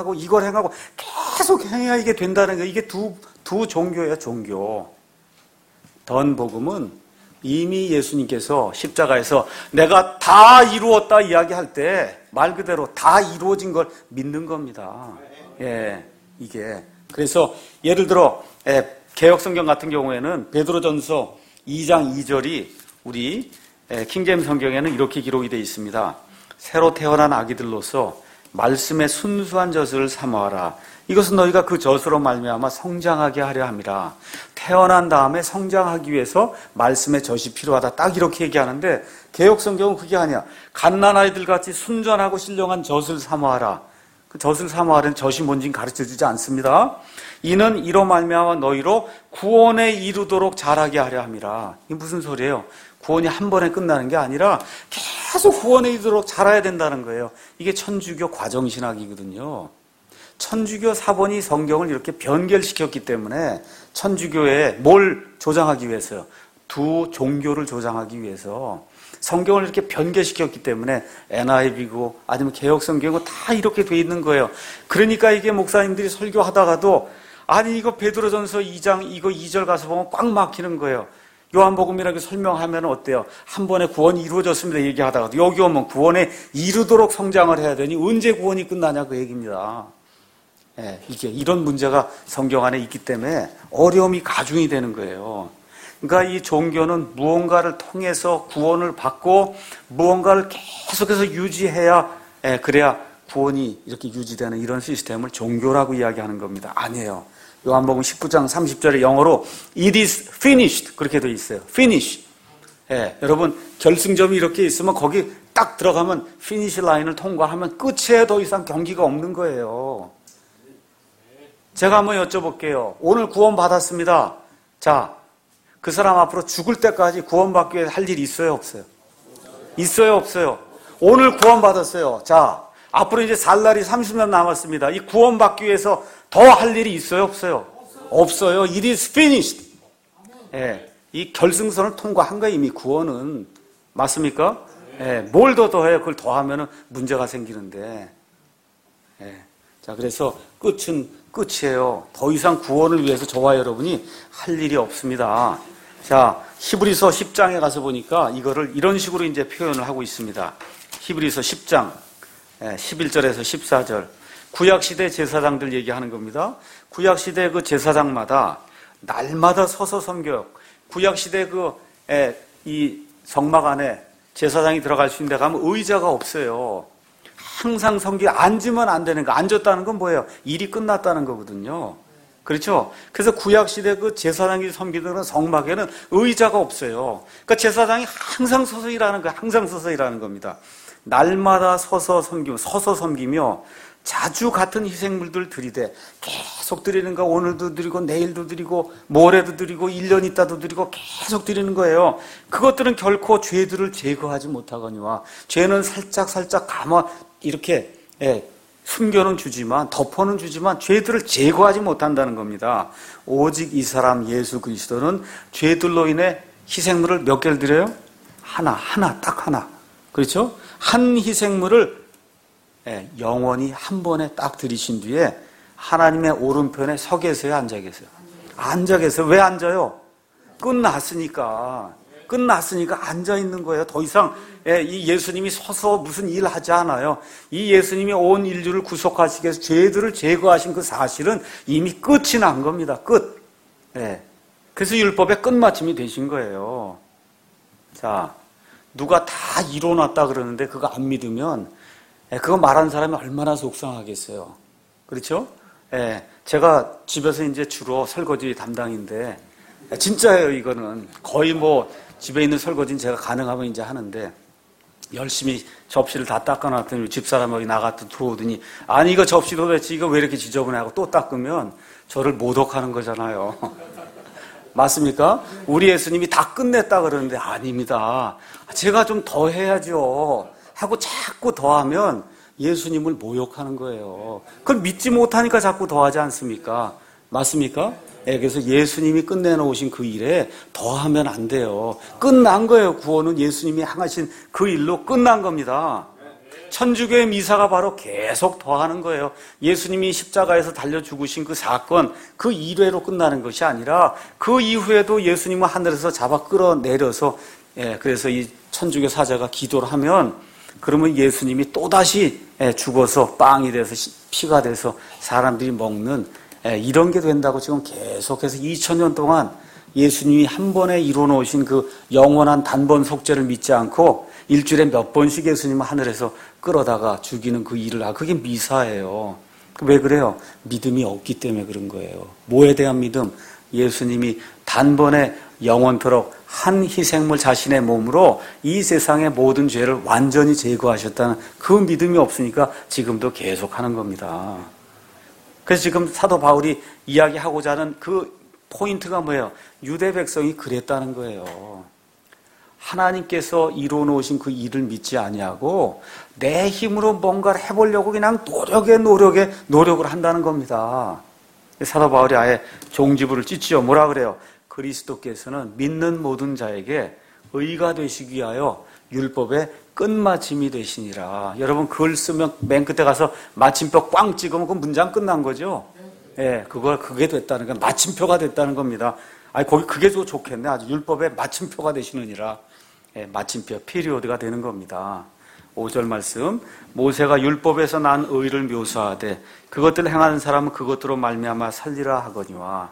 계속 행해야 이게 된다는 거예요. 이게 두 종교예요. 종교. 던 복음은 이미 예수님께서 십자가에서 내가 다 이루었다 이야기할 때 말 그대로 다 이루어진 걸 믿는 겁니다. 이게. 그래서 예를 들어 개역성경 같은 경우에는 베드로전서 2장 2절이 우리 킹제임스 성경에는 이렇게 기록이 되어 있습니다. 새로 태어난 아기들로서 말씀의 순수한 젖을 사모하라. 이것은 너희가 그 젖으로 말미암아 성장하게 하려 함이라. 태어난 다음에 성장하기 위해서 말씀의 젖이 필요하다. 딱 이렇게 얘기하는데 개역성경은 그게 아니야. 갓난아이들 같이 순전하고 신령한 젖을 사모하라. 그 젖을 사모하는 젖이 뭔지는 가르쳐주지 않습니다. 이는 이로 말미암아 너희로 구원에 이르도록 자라게 하려 함이라. 이게 무슨 소리예요? 구원이 한 번에 끝나는 게 아니라 계속 구원에 이르도록 자라야 된다는 거예요. 이게 천주교 과정신학이거든요. 천주교 사본이 성경을 이렇게 변결시켰기 때문에 천주교에 뭘 조장하기 위해서요? 두 종교를 조장하기 위해서 성경을 이렇게 변개시켰기 때문에 NIV고 아니면 개역성경이고 다 이렇게 돼 있는 거예요. 그러니까 이게 목사님들이 설교하다가도 아니 이거 베드로전서 2장 이거 2절 가서 보면 꽉 막히는 거예요. 요한복음이라고 설명하면 어때요? 한 번에 구원이 이루어졌습니다 얘기하다가도 여기 오면 구원에 이르도록 성장을 해야 되니 언제 구원이 끝나냐 그 얘기입니다. 이게 이런 문제가 성경 안에 있기 때문에 어려움이 가중이 되는 거예요. 그러니까 이 종교는 무언가를 통해서 구원을 받고 무언가를 계속해서 유지해야 그래야 구원이 이렇게 유지되는 이런 시스템을 종교라고 이야기하는 겁니다. 아니에요. 요한복음 19장 30절에 영어로 It is finished 그렇게 되어 있어요. Finish. 여러분 결승점이 이렇게 있으면 거기 딱 들어가면 피니시 라인을 통과하면 끝이에요. 더 이상 경기가 없는 거예요. 제가 한번 여쭤볼게요. 오늘 구원 받았습니다. 자, 그 사람 앞으로 죽을 때까지 구원받기 위해 할 일이 있어요, 없어요? 있어요, 없어요? 오늘 구원받았어요. 자, 앞으로 이제 살 날이 30년 남았습니다. 이 구원받기 위해서 더 할 일이 있어요, 없어요? 없어요. It is finished. 예, 이 결승선을 통과한 거예요, 이미 구원은. 맞습니까? 예, 뭘 더 더해요? 그걸 더하면 문제가 생기는데. 예, 자, 그래서 끝은 끝이에요. 더 이상 구원을 위해서 저와 여러분이 할 일이 없습니다. 자, 히브리서 10장에 가서 보니까 이거를 이런 식으로 이제 표현을 하고 있습니다. 히브리서 10장 11절에서 14절. 구약시대 제사장들 얘기하는 겁니다. 구약시대 그 제사장마다 날마다 서서 섬겨요. 구약시대 이 성막 안에 제사장이 들어갈 수 있는 데 가면 의자가 없어요. 항상 앉으면 안 되는 거. 앉았다는 건 뭐예요? 일이 끝났다는 거거든요. 그렇죠? 그래서 구약시대 그 제사장이 섬기던 성막에는 의자가 없어요. 그러니까 제사장이 항상 서서 일하는 거예요. 항상 서서 일하는 겁니다. 날마다 서서 섬기며 자주 같은 희생물들 드리되 계속 드리는 거. 오늘도 드리고 내일도 드리고 모레도 드리고 1년 있다도 드리고 계속 드리는 거예요. 그것들은 결코 죄들을 제거하지 못하거니와 죄는 살짝 감아 이렇게 숨겨는 주지만 덮어는 주지만 죄들을 제거하지 못한다는 겁니다. 오직 이 사람 예수 그리스도는 죄들로 인해 희생물을 몇 개를 드려요? 딱 하나. 그렇죠? 한 희생물을 영원히 한 번에 딱 드리신 뒤에 하나님의 오른편에 서 계세요, 앉아 계세요? 앉아 계세요. 왜 앉아요? 끝났으니까 앉아 있는 거예요. 더 이상 이 예수님이 서서 무슨 일 하지 않아요. 이 예수님이 온 인류를 구속하시기 위해서 죄들을 제거하신 그 사실은 이미 끝이 난 겁니다. 끝. 그래서 율법의 끝마침이 되신 거예요. 자, 누가 다 이뤄놨다 그러는데 그거 안 믿으면 그거 말하는 사람이 얼마나 속상하겠어요. 그렇죠? 제가 집에서 이제 주로 설거지 담당인데 진짜예요. 이거는 거의 집에 있는 설거지는 제가 가능하면 이제 하는데 열심히 접시를 다 닦아놨더니 집사람이 나갔다 들어오더니 아니 이거 접시 도대체 이거 왜 이렇게 지저분해 하고 또 닦으면 저를 모독하는 거잖아요. 맞습니까? 우리 예수님이 다 끝냈다 그러는데 아닙니다. 제가 좀 더 해야죠 하고 자꾸 더하면 예수님을 모욕하는 거예요. 그걸 믿지 못하니까 자꾸 더하지 않습니까? 맞습니까? 그래서 예수님이 끝내놓으신 그 일에 더하면 안 돼요. 끝난 거예요. 구원은 예수님이 행하신 그 일로 끝난 겁니다. 천주교의 미사가 바로 계속 더하는 거예요. 예수님이 십자가에서 달려 죽으신 그 사건, 그 일회로 끝나는 것이 아니라 그 이후에도 예수님을 하늘에서 잡아 끌어내려서 그래서 이 천주교 사자가 기도를 하면 그러면 예수님이 또다시 죽어서 빵이 돼서 피가 돼서 사람들이 먹는 이런 게 된다고 지금 계속해서 2000년 동안 예수님이 한 번에 이뤄놓으신 그 영원한 단번 속죄를 믿지 않고 일주일에 몇 번씩 예수님을 하늘에서 끌어다가 죽이는 그 일을 그게 미사예요. 왜 그래요? 믿음이 없기 때문에 그런 거예요. 뭐에 대한 믿음? 예수님이 단번에 영원토록 한 희생물 자신의 몸으로 이 세상의 모든 죄를 완전히 제거하셨다는 그 믿음이 없으니까 지금도 계속하는 겁니다. 그래서 지금 사도 바울이 이야기하고자 하는 그 포인트가 뭐예요? 유대 백성이 그랬다는 거예요. 하나님께서 이루어놓으신 그 일을 믿지 아니하고 내 힘으로 뭔가를 해보려고 그냥 노력을 한다는 겁니다. 사도 바울이 아예 종지부를 찢지요. 뭐라 그래요? 그리스도께서는 믿는 모든 자에게 의가 되시기 위하여 율법의 끝마침이 되시니라. 여러분 글 쓰면 맨 끝에 가서 마침표 꽝 찍으면 그 문장 끝난 거죠? 그게 됐다는 건 마침표가 됐다는 겁니다. 거기 그게 더 좋겠네. 아주 율법의 마침표가 되시느니라. 마침표, 피리오드가 되는 겁니다. 5절 말씀. 모세가 율법에서 난 의를 묘사하되 그것들을 행하는 사람은 그것으로 말미암아 살리라 하거니와.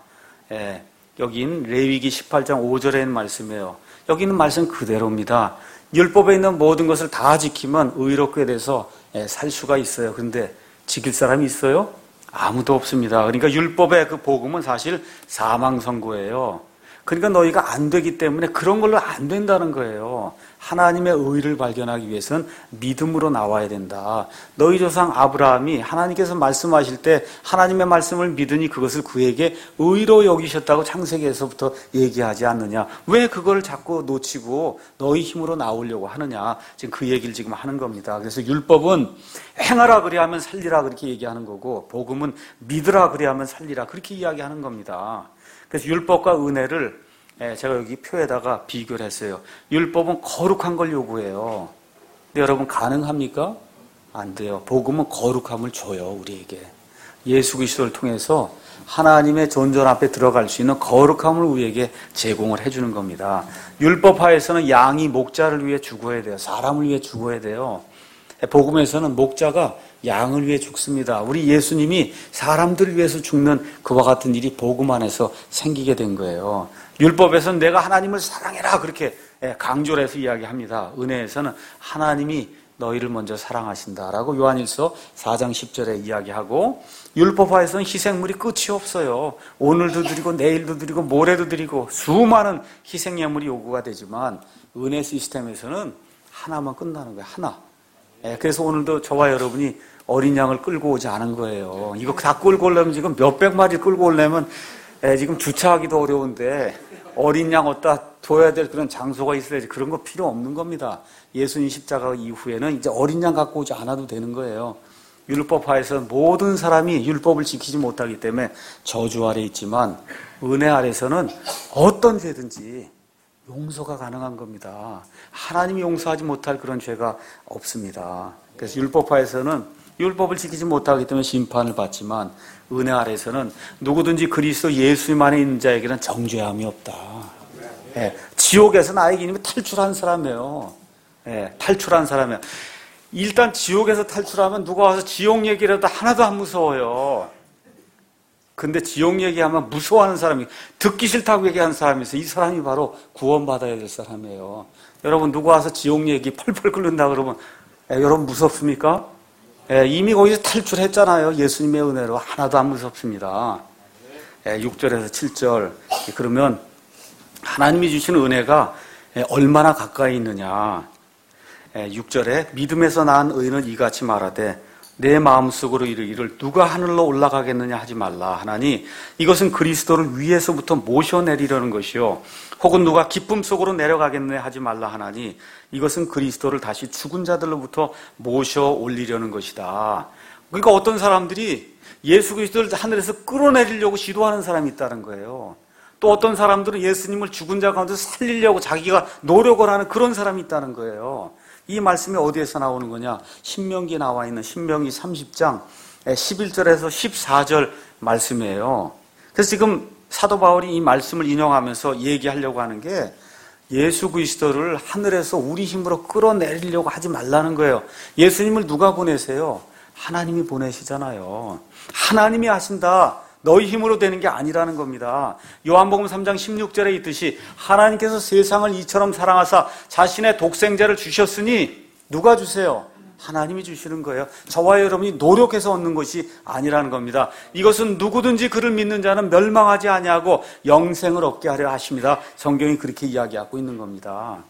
여긴 레위기 18장 5절에 있는 말씀이에요. 여기 있는 말씀 그대로입니다. 율법에 있는 모든 것을 다 지키면 의롭게 돼서 살 수가 있어요. 그런데 지킬 사람이 있어요? 아무도 없습니다. 그러니까 율법의 그 복음은 사실 사망 선고예요. 그러니까 너희가 안 되기 때문에 그런 걸로 안 된다는 거예요. 하나님의 의를 발견하기 위해서는 믿음으로 나와야 된다. 너희 조상 아브라함이 하나님께서 말씀하실 때 하나님의 말씀을 믿으니 그것을 그에게 의로 여기셨다고 창세기에서부터 얘기하지 않느냐. 왜 그걸 자꾸 놓치고 너희 힘으로 나오려고 하느냐. 지금 그 얘기를 지금 하는 겁니다. 그래서 율법은 행하라 그리하면 살리라 그렇게 얘기하는 거고, 복음은 믿으라 그리하면 살리라 그렇게 이야기하는 겁니다. 그래서 율법과 은혜를 제가 여기 표에다가 비교를 했어요. 율법은 거룩한 걸 요구해요. 근데 여러분 가능합니까? 안 돼요. 복음은 거룩함을 줘요, 우리에게. 예수 그리스도를 통해서 하나님의 존전 앞에 들어갈 수 있는 거룩함을 우리에게 제공을 해주는 겁니다. 율법하에서는 양이 목자를 위해 죽어야 돼요. 사람을 위해 죽어야 돼요. 복음에서는 목자가 양을 위해 죽습니다. 우리 예수님이 사람들을 위해서 죽는 그와 같은 일이 복음 안에서 생기게 된 거예요. 율법에서는 내가 하나님을 사랑해라 그렇게 강조를 해서 이야기합니다. 은혜에서는 하나님이 너희를 먼저 사랑하신다라고 요한일서 4장 10절에 이야기하고, 율법화에서는 희생물이 끝이 없어요. 오늘도 드리고 내일도 드리고 모레도 드리고 수많은 희생예물이 요구가 되지만 은혜 시스템에서는 하나만 끝나는 거예요. 하나. 그래서 오늘도 저와 여러분이 어린 양을 끌고 오지 않은 거예요. 이거 다 끌고 오려면 지금 몇백 마리 끌고 오려면 지금 주차하기도 어려운데 어린 양 어디다 둬야 될 그런 장소가 있어야지. 그런 거 필요 없는 겁니다. 예수님 십자가 이후에는 이제 어린 양 갖고 오지 않아도 되는 거예요. 율법화에서 모든 사람이 율법을 지키지 못하기 때문에 저주 아래 있지만 은혜 아래서는 어떤 죄든지 용서가 가능한 겁니다. 하나님이 용서하지 못할 그런 죄가 없습니다. 그래서 율법화에서는 율법을 지키지 못하기 때문에 심판을 받지만 은혜 아래서는 누구든지 그리스도 예수님 안에 있는 자에게는 정죄함이 없다. 지옥에서 나에게 이미 탈출한 사람이에요. 탈출한 사람이에요. 일단 지옥에서 탈출하면 누가 와서 지옥 얘기라도 하나도 안 무서워요. 근데 지옥 얘기하면 무서워하는 사람이, 듣기 싫다고 얘기하는 사람이 있어요. 이 사람이 바로 구원받아야 될 사람이에요. 여러분 누가 와서 지옥 얘기 펄펄 끓는다 그러면 여러분 무섭습니까? 이미 거기서 탈출했잖아요. 예수님의 은혜로 하나도 안 무섭습니다. 6절에서 7절. 그러면 하나님이 주시는 은혜가 얼마나 가까이 있느냐. 6절에 믿음에서 난 의인은 이같이 말하되 내 마음속으로 이르기를 누가 하늘로 올라가겠느냐 하지 말라 하나니 이것은 그리스도를 위에서부터 모셔내리려는 것이요 혹은 누가 기쁨 속으로 내려가겠느냐 하지 말라 하나니 이것은 그리스도를 다시 죽은 자들로부터 모셔 올리려는 것이다. 그러니까 어떤 사람들이 예수 그리스도를 하늘에서 끌어내리려고 시도하는 사람이 있다는 거예요. 또 어떤 사람들은 예수님을 죽은 자 가운데 살리려고 자기가 노력을 하는 그런 사람이 있다는 거예요. 이 말씀이 어디에서 나오는 거냐? 신명기에 나와 있는 신명기 30장 11절에서 14절 말씀이에요. 그래서 지금 사도 바울이 이 말씀을 인용하면서 얘기하려고 하는 게 예수 그리스도를 하늘에서 우리 힘으로 끌어내리려고 하지 말라는 거예요. 예수님을 누가 보내세요? 하나님이 보내시잖아요. 하나님이 하신다. 너희 힘으로 되는 게 아니라는 겁니다. 요한복음 3장 16절에 있듯이 하나님께서 세상을 이처럼 사랑하사 자신의 독생자를 주셨으니 누가 주세요? 하나님이 주시는 거예요. 저와 여러분이 노력해서 얻는 것이 아니라는 겁니다. 이것은 누구든지 그를 믿는 자는 멸망하지 아니하고 영생을 얻게 하려 하십니다. 성경이 그렇게 이야기하고 있는 겁니다.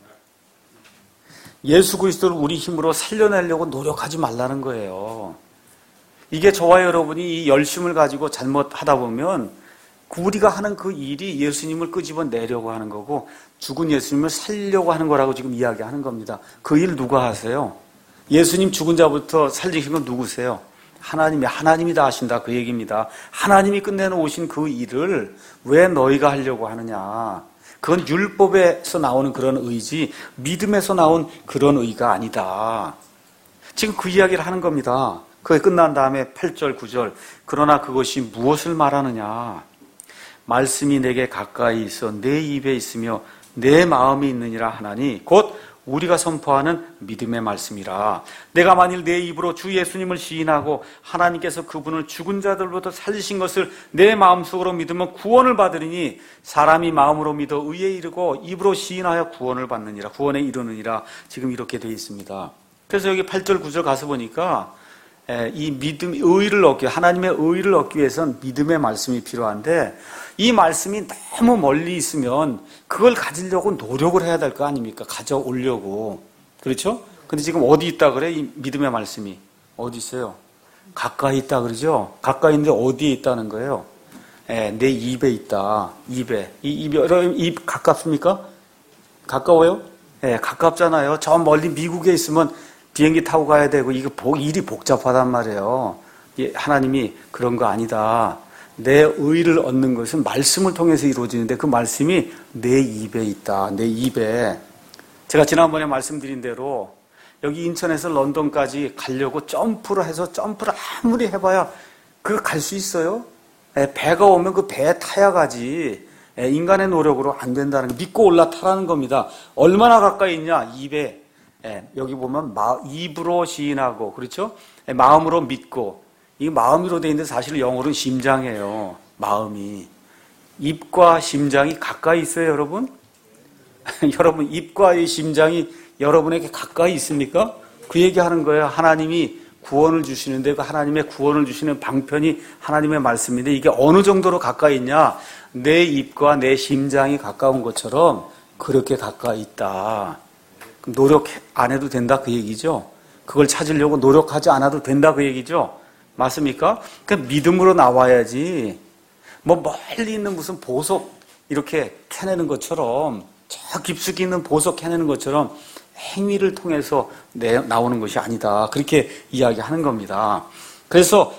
예수 그리스도를 우리 힘으로 살려내려고 노력하지 말라는 거예요. 이게 저와 여러분이 이 열심을 가지고 잘못하다 보면 우리가 하는 그 일이 예수님을 끄집어내려고 하는 거고 죽은 예수님을 살리려고 하는 거라고 지금 이야기하는 겁니다. 그 일 누가 하세요? 예수님 죽은 자부터 살리신 건 누구세요? 하나님이 다 하신다 그 얘기입니다. 하나님이 끝내놓으신 그 일을 왜 너희가 하려고 하느냐. 그건 율법에서 나오는 그런 의지, 믿음에서 나온 그런 의가 아니다. 지금 그 이야기를 하는 겁니다. 그게 끝난 다음에 8절, 9절. 그러나 그것이 무엇을 말하느냐. 말씀이 내게 가까이 있어 내 입에 있으며 내 마음이 있느니라 하나니 곧 우리가 선포하는 믿음의 말씀이라. 내가 만일 내 입으로 주 예수님을 시인하고 하나님께서 그분을 죽은 자들로부터 살리신 것을 내 마음속으로 믿으면 구원을 받으리니 사람이 마음으로 믿어 의에 이르고 입으로 시인하여 구원을 받느니라. 구원에 이르느니라. 지금 이렇게 되어 있습니다. 그래서 여기 8절, 9절 가서 보니까 이 믿음, 의의를 하나님의 의의를 얻기 위해서는 믿음의 말씀이 필요한데, 이 말씀이 너무 멀리 있으면 그걸 가지려고 노력을 해야 될 거 아닙니까? 가져오려고. 그렇죠? 근데 지금 어디 있다 그래? 이 믿음의 말씀이. 어디 있어요? 가까이 있다 그러죠? 가까이 있는데 어디에 있다는 거예요? 내 입에 있다. 입에. 여러분, 입 가깝습니까? 가까워요? 가깝잖아요. 저 멀리 미국에 있으면 비행기 타고 가야 되고, 이게 일이 복잡하단 말이에요. 하나님이 그런 거 아니다. 내 의를 얻는 것은 말씀을 통해서 이루어지는데, 그 말씀이 내 입에 있다. 내 입에. 제가 지난번에 말씀드린 대로 여기 인천에서 런던까지 가려고 점프를 해서 점프를 아무리 해봐야 그거 갈 수 있어요? 배가 오면 그 배에 타야 가지. 인간의 노력으로 안 된다는 거 믿고 올라타라는 겁니다. 얼마나 가까이 있냐? 입에. 여기 보면 입으로 시인하고, 그렇죠? 마음으로 믿고. 이 마음으로 돼 있는데 사실 영어로는 심장이에요. 마음이. 입과 심장이 가까이 있어요, 여러분? 여러분, 입과 이 심장이 여러분에게 가까이 있습니까? 그 얘기하는 거예요. 하나님이 구원을 주시는데 그 하나님의 구원을 주시는 방편이 하나님의 말씀인데, 이게 어느 정도로 가까이 있냐? 내 입과 내 심장이 가까운 것처럼 그렇게 가까이 있다. 그럼 노력 안 해도 된다 그 얘기죠. 그걸 찾으려고 노력하지 않아도 된다 그 얘기죠. 맞습니까? 그러니까 믿음으로 나와야지. 뭐 멀리 있는 무슨 보석 이렇게 캐내는 것처럼, 저 깊숙이 있는 보석 캐내는 것처럼 행위를 통해서 나오는 것이 아니다. 그렇게 이야기하는 겁니다. 그래서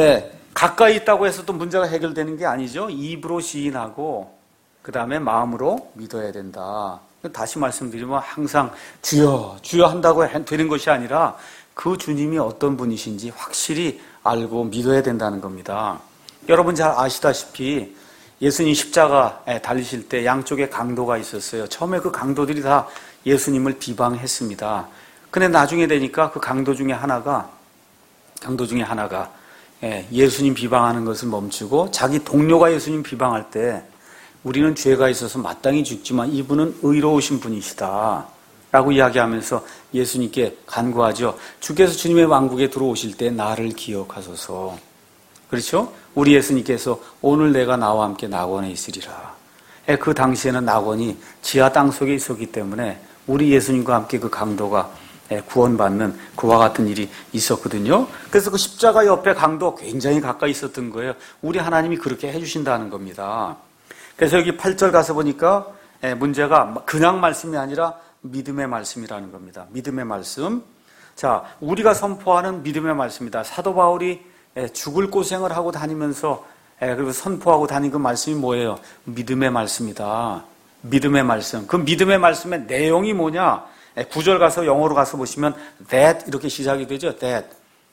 가까이 있다고 해서 또 문제가 해결되는 게 아니죠. 입으로 시인하고 그 다음에 마음으로 믿어야 된다. 다시 말씀드리면 항상 주여 주여 한다고 되는 것이 아니라 그 주님이 어떤 분이신지 확실히 알고 믿어야 된다는 겁니다. 여러분 잘 아시다시피 예수님 십자가에 달리실 때 양쪽에 강도가 있었어요. 처음에 그 강도들이 다 예수님을 비방했습니다. 근데 나중에 되니까 그 강도 중에 하나가 예수님 비방하는 것을 멈추고 자기 동료가 예수님 비방할 때 우리는 죄가 있어서 마땅히 죽지만 이분은 의로우신 분이시다 라고 이야기하면서 예수님께 간구하죠. 주께서 주님의 왕국에 들어오실 때 나를 기억하소서. 그렇죠? 우리 예수님께서 오늘 내가 나와 함께 낙원에 있으리라. 그 당시에는 낙원이 지하 땅 속에 있었기 때문에 우리 예수님과 함께 그 강도가 구원받는 그와 같은 일이 있었거든요. 그래서 그 십자가 옆에 강도 굉장히 가까이 있었던 거예요. 우리 하나님이 그렇게 해주신다는 겁니다. 그래서 여기 8절 가서 보니까 문제가 그냥 말씀이 아니라 믿음의 말씀이라는 겁니다. 믿음의 말씀. 자, 우리가 선포하는 믿음의 말씀이다. 사도 바울이 죽을 고생을 하고 다니면서 그리고 선포하고 다닌 그 말씀이 뭐예요? 믿음의 말씀이다. 믿음의 말씀. 그 믿음의 말씀의 내용이 뭐냐? 9절 가서 영어로 가서 보시면 that 이렇게 시작이 되죠. that.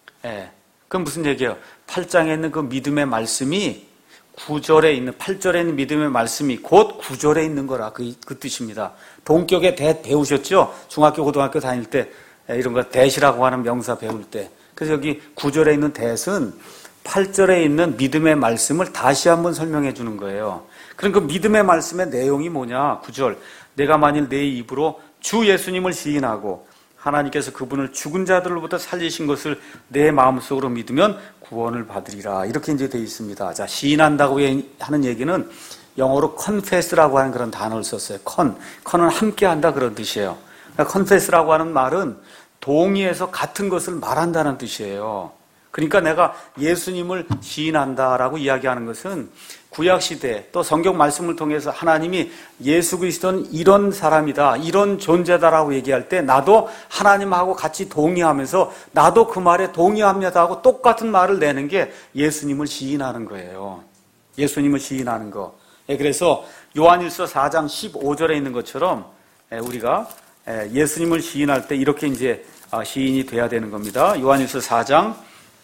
그건 무슨 얘기예요? 8장에 있는 그 믿음의 말씀이 9절에 있는 8절에 있는 믿음의 말씀이 곧 9절에 있는 거라 그 뜻입니다. 동격에 that 배우셨죠? 중학교 고등학교 다닐 때 이런 거 that이라고 하는 명사 배울 때. 그래서 여기 9절에 있는 that은 8절에 있는 믿음의 말씀을 다시 한번 설명해 주는 거예요. 그럼 그 믿음의 말씀의 내용이 뭐냐? 9절. 내가 만일 내 입으로 주 예수님을 시인하고 하나님께서 그분을 죽은 자들로부터 살리신 것을 내 마음속으로 믿으면 구원을 받으리라. 이렇게 이제 되어 있습니다. 자, 시인한다고 하는 얘기는 영어로 confess라고 하는 그런 단어를 썼어요. con은 함께 한다 그런 뜻이에요. 그러니까 confess라고 하는 말은 동의해서 같은 것을 말한다는 뜻이에요. 그러니까 내가 예수님을 시인한다라고 이야기하는 것은 구약시대 또 성경 말씀을 통해서 하나님이 예수 그리스도는 이런 사람이다, 이런 존재다라고 얘기할 때 나도 하나님하고 같이 동의하면서 나도 그 말에 동의합니다 하고 똑같은 말을 내는 게 예수님을 시인하는 거예요. 예수님을 시인하는 거. 그래서 요한일서 4장 15절에 있는 것처럼 우리가 예수님을 시인할 때 이렇게 이제 시인이 돼야 되는 겁니다. 요한일서 4장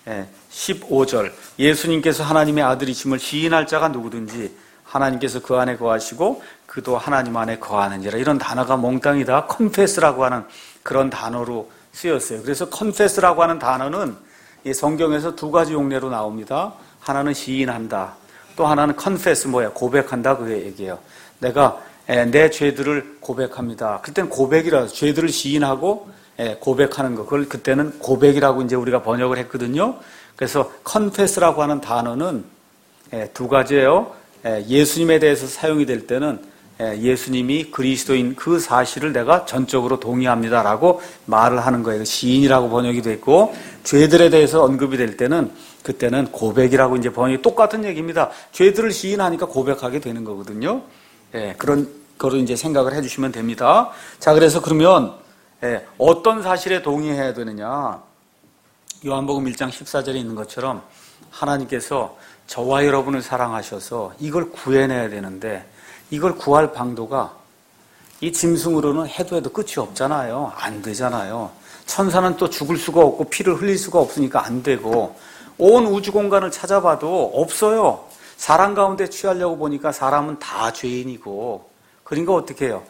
15절. 예수님께서 하나님의 아들이심을 시인할 자가 누구든지 하나님께서 그 안에 거하시고 그도 하나님 안에 거하느니라. 이런 단어가 몽땅이 다 confess라고 하는 그런 단어로 쓰였어요. 그래서 confess라고 하는 단어는 이 성경에서 두 가지 용례로 나옵니다. 하나는 시인한다. 또 하나는 confess 뭐야? 고백한다 그 얘기예요. 내가 내 죄들을 고백합니다. 그때는 고백이라 죄들을 시인하고 고백하는 거. 그걸 그때는 고백이라고 이제 우리가 번역을 했거든요. 그래서 confess라고 하는 단어는 두 가지예요. 예수님에 대해서 사용이 될 때는 예수님이 그리스도인 그 사실을 내가 전적으로 동의합니다라고 말을 하는 거예요. 시인이라고 번역이 됐고, 죄들에 대해서 언급이 될 때는 그때는 고백이라고 이제 번역이 똑같은 얘기입니다. 죄들을 시인하니까 고백하게 되는 거거든요. 그런 거를 이제 생각을 해주시면 됩니다. 자, 그래서 그러면 어떤 사실에 동의해야 되느냐? 요한복음 1장 14절에 있는 것처럼 하나님께서 저와 여러분을 사랑하셔서 이걸 구해내야 되는데, 이걸 구할 방도가 이 짐승으로는 해도 끝이 없잖아요. 안 되잖아요. 천사는 또 죽을 수가 없고 피를 흘릴 수가 없으니까 안 되고, 온 우주 공간을 찾아봐도 없어요. 사람 가운데 취하려고 보니까 사람은 다 죄인이고, 그러니까 어떻게 해요?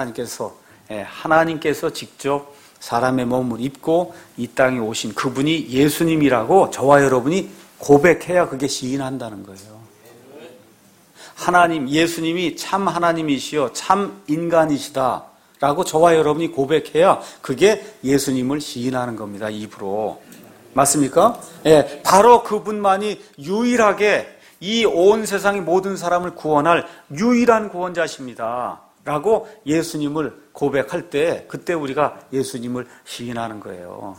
하나님께서 직접 사람의 몸을 입고 이 땅에 오신 그분이 예수님이라고 저와 여러분이 고백해야 그게 시인한다는 거예요. 하나님, 예수님이 참 하나님이시여 참 인간이시다 라고 저와 여러분이 고백해야 그게 예수님을 시인하는 겁니다. 입으로. 맞습니까? 바로 그분만이 유일하게 이 온 세상의 모든 사람을 구원할 유일한 구원자십니다 라고 예수님을 고백할 때, 그때 우리가 예수님을 시인하는 거예요.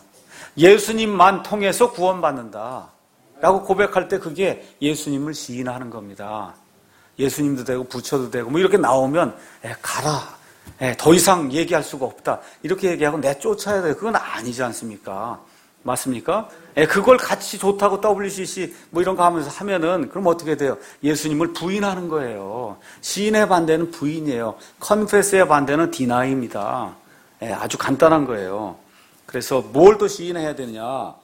예수님만 통해서 구원받는다 라고 고백할 때 그게 예수님을 시인하는 겁니다. 예수님도 되고 부처도 되고 뭐 이렇게 나오면 가라, 더 이상 얘기할 수가 없다 이렇게 얘기하고 내쫓아야 돼요. 그건 아니지 않습니까? 맞습니까? 그걸 같이 좋다고 WCC 뭐 이런 거 하면서 하면은 그럼 어떻게 돼요? 예수님을 부인하는 거예요. 시인의 반대는 부인이에요. 컨페스의 반대는 디나이입니다. 아주 간단한 거예요. 그래서 뭘 또 시인해야 되느냐?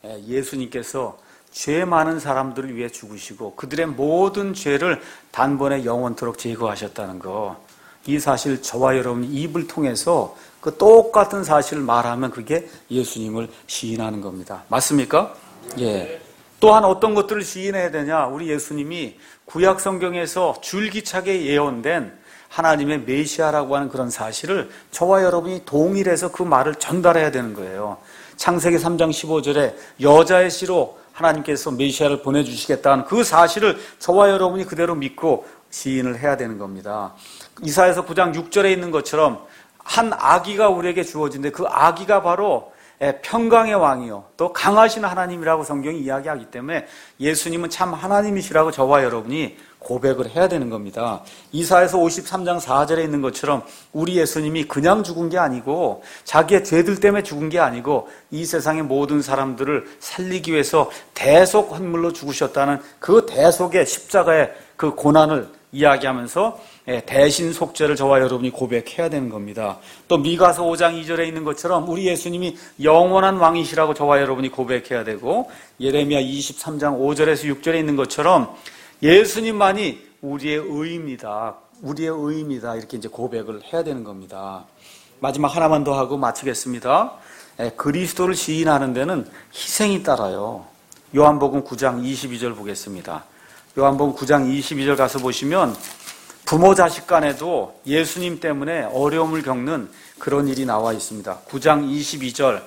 예수님께서 죄 많은 사람들을 위해 죽으시고 그들의 모든 죄를 단번에 영원토록 제거하셨다는 거. 이 사실 저와 여러분이 입을 통해서 그 똑같은 사실을 말하면 그게 예수님을 시인하는 겁니다. 맞습니까? 예. 또한 어떤 것들을 시인해야 되냐? 우리 예수님이 구약 성경에서 줄기차게 예언된 하나님의 메시아라고 하는 그런 사실을 저와 여러분이 동일해서 그 말을 전달해야 되는 거예요. 창세기 3장 15절에 여자의 씨로 하나님께서 메시아를 보내주시겠다는 그 사실을 저와 여러분이 그대로 믿고 시인을 해야 되는 겁니다. 이사야서 9장 6절에 있는 것처럼 한 아기가 우리에게 주어진데 그 아기가 바로 평강의 왕이요 또 강하신 하나님이라고 성경이 이야기하기 때문에 예수님은 참 하나님이시라고 저와 여러분이 고백을 해야 되는 겁니다. 이사야서 53장 4절에 있는 것처럼 우리 예수님이 그냥 죽은 게 아니고 자기의 죄들 때문에 죽은 게 아니고 이 세상의 모든 사람들을 살리기 위해서 대속 헌물로 죽으셨다는 그 대속의 십자가의 그 고난을 이야기하면서 대신 속죄를 저와 여러분이 고백해야 되는 겁니다. 또 미가서 5장 2절에 있는 것처럼 우리 예수님이 영원한 왕이시라고 저와 여러분이 고백해야 되고 예레미야 23장 5절에서 6절에 있는 것처럼 예수님만이 우리의 의입니다. 우리의 의입니다. 이렇게 이제 고백을 해야 되는 겁니다. 마지막 하나만 더 하고 마치겠습니다. 그리스도를 시인하는 데는 희생이 따라요. 요한복음 9장 22절 보겠습니다. 요한복음 9장 22절 가서 보시면 부모 자식 간에도 예수님 때문에 어려움을 겪는 그런 일이 나와 있습니다. 9장 22절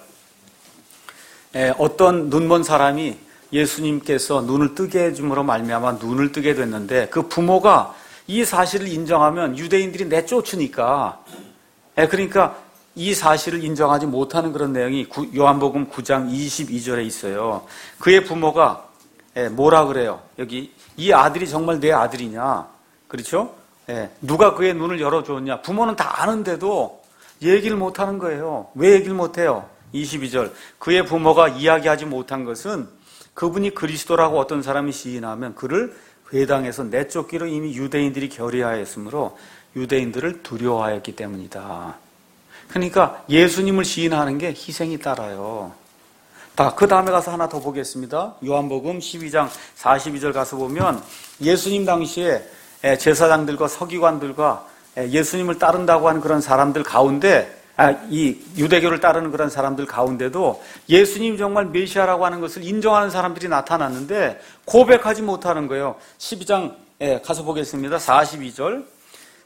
어떤 눈먼 사람이 예수님께서 눈을 뜨게 해줌으로 말미암아 눈을 뜨게 됐는데 그 부모가 이 사실을 인정하면 유대인들이 내쫓으니까 그러니까 이 사실을 인정하지 못하는 그런 내용이 요한복음 9장 22절에 있어요. 그의 부모가 뭐라 그래요? 여기 이 아들이 정말 내 아들이냐? 그렇죠? 누가 그의 눈을 열어주었냐? 부모는 다 아는데도 얘기를 못하는 거예요. 왜 얘기를 못해요? 22절 그의 부모가 이야기하지 못한 것은 그분이 그리스도라고 어떤 사람이 시인하면 그를 회당에서 내쫓기로 이미 유대인들이 결의하였으므로 유대인들을 두려워하였기 때문이다. 그러니까 예수님을 시인하는 게 희생이 따라요. 그 다음에 가서 하나 더 보겠습니다. 요한복음 12장 42절 가서 보면 예수님 당시에 제사장들과 서기관들과 예수님을 따른다고 하는 그런 사람들 가운데 이 유대교를 따르는 그런 사람들 가운데도 예수님 정말 메시아라고 하는 것을 인정하는 사람들이 나타났는데 고백하지 못하는 거예요. 12장 가서 보겠습니다. 42절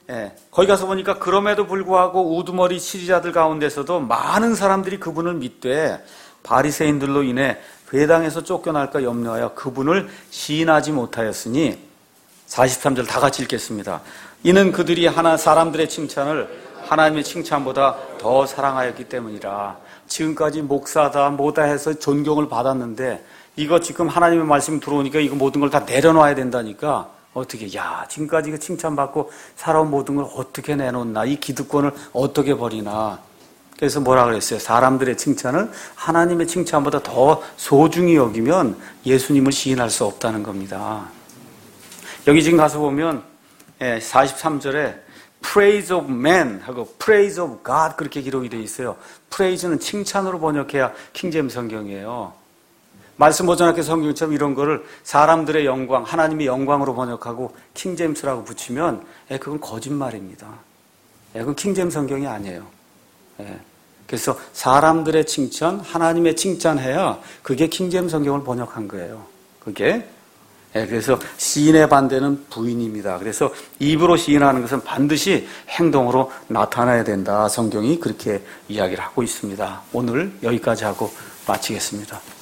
거기 가서 보니까 그럼에도 불구하고 우두머리 치리자들 가운데서도 많은 사람들이 그분을 믿되 바리새인들로 인해 회당에서 쫓겨날까 염려하여 그분을 시인하지 못하였으니 43절 다 같이 읽겠습니다. 이는 그들이 사람들의 칭찬을 하나님의 칭찬보다 더 사랑하였기 때문이라. 지금까지 목사다 뭐다 해서 존경을 받았는데 이거 지금 하나님의 말씀이 들어오니까 이거 모든 걸 다 내려놔야 된다니까 어떻게 지금까지 그 칭찬받고 살아온 모든 걸 어떻게 내놓나, 이 기득권을 어떻게 버리나. 그래서 뭐라 그랬어요? 사람들의 칭찬을 하나님의 칭찬보다 더 소중히 여기면 예수님을 시인할 수 없다는 겁니다. 여기 지금 가서 보면 43절에 praise of man 하고 praise of God 그렇게 기록이 되어 있어요. praise는 칭찬으로 번역해야 킹제임스 성경이에요. 말씀 보존학교 성경처럼 이런 거를 사람들의 영광, 하나님의 영광으로 번역하고 킹제임스라고 붙이면 그건 거짓말입니다. 그건 킹제임스 성경이 아니에요. 그래서 사람들의 칭찬, 하나님의 칭찬해야 그게 킹제임스 성경을 번역한 거예요. 그게. 그래서 시인의 반대는 부인입니다. 그래서 입으로 시인하는 것은 반드시 행동으로 나타나야 된다. 성경이 그렇게 이야기를 하고 있습니다. 오늘 여기까지 하고 마치겠습니다.